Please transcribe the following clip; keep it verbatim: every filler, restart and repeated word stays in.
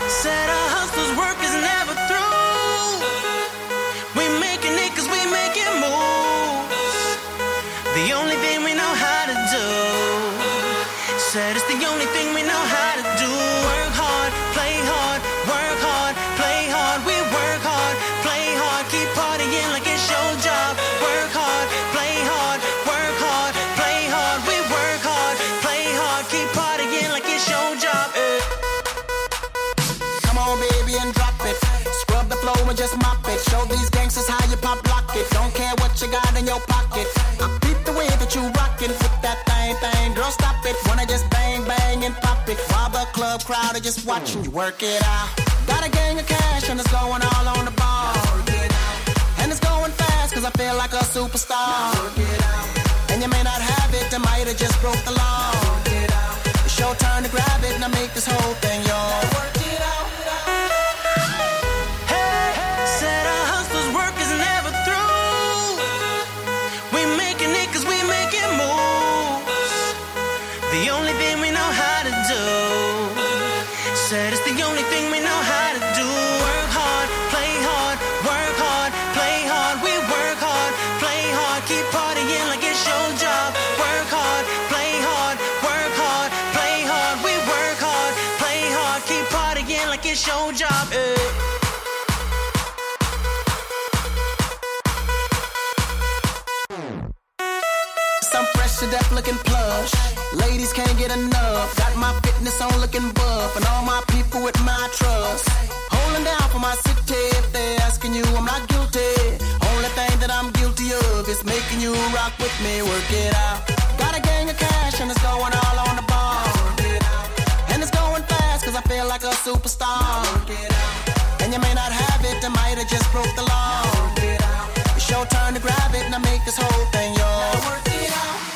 Said our hustle's work is never through. We making it cause we making moves. The only thing we know how to do. Said it's the only thing we know how to do. Work hard, play hard, work hard, play hard. We work hard, play hard, keep partying like it's your job. Work hard, play hard, work hard, play hard. We work hard, play hard, keep partying like it's your job. Eh. Come on, baby, and drop it. Scrub the floor and just mop it. Show these gangsters how you pop lock it. Don't care what you got in your pocket. I beat the way that you rockin'. Flip that thing, thing, girl, stop it. Wanna just bang, bang, and pop it. While the club crowd are just watching you work it out. Got a gang of cash and it's going all on the ball. And it's going fast cause I feel like a superstar. And you may not have it, I might have just broke the law. It's your turn to grab it and I make this whole thing yours. Hey, said our hustle's work is never through. We making it cause we making moves. The only thing we know how to do. Said it's the only thing we know how to do. Work hard, play hard, work hard, play hard. We work hard, play hard, keep partying like it's your job. Work hard, play hard, work hard, play hard. We work hard, play hard, keep partying like it's your job. Eh. Some fresh to death looking plush. Ladies can't get enough. Got my fitness on looking buff. And all my people with my trust. Holding down for my city. If they're asking you, I'm not guilty. Only thing that I'm guilty of is making you rock with me. Work it out. Got a gang of cash and it's going all on the ball. And it's going fast cause I feel like a superstar. And you may not have it, I might have just broke the law. It's your turn to grab it and I make this whole thing yours.